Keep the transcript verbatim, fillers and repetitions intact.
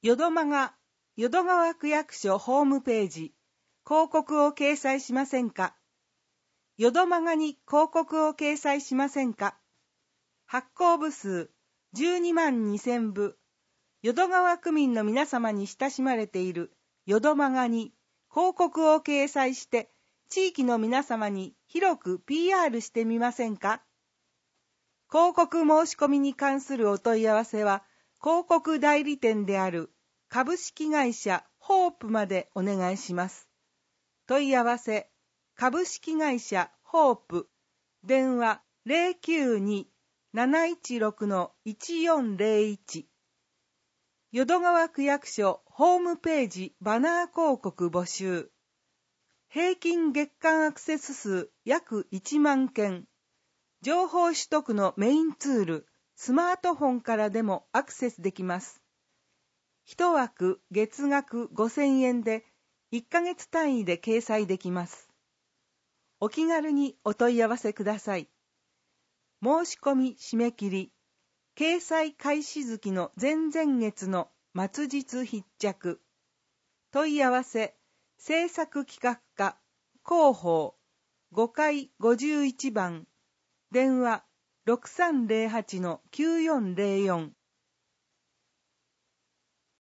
淀間が淀川区役所ホームページ、広告を掲載しませんか？淀間がに広告を掲載しませんか？発行部数じゅうにまんにせんぶ、淀川区民の皆様に親しまれている淀間がに広告を掲載して、地域の皆様に広く ピーアール してみませんか？広告申し込みに関するお問い合わせは、広告代理店である株式会社ホープまでお願いします。問い合わせ、株式会社ホープ、電話 ゼロきゅうに なないちろく いちよんゼロいち。淀川区役所ホームページバナー広告募集。平均月間アクセス数約いちまんけん。情報取得のメインツール、スマートフォンからでもアクセスできます。一枠月額ごせんえんでいっかげつ単位で掲載できます。お気軽にお問い合わせください。申し込み締め切り、掲載開始月の前々月の末日必着。問い合わせ、制作企画課、広報、ごかいごじゅういちばん、電話 ろくさんゼロはち きゅうよんゼロよん。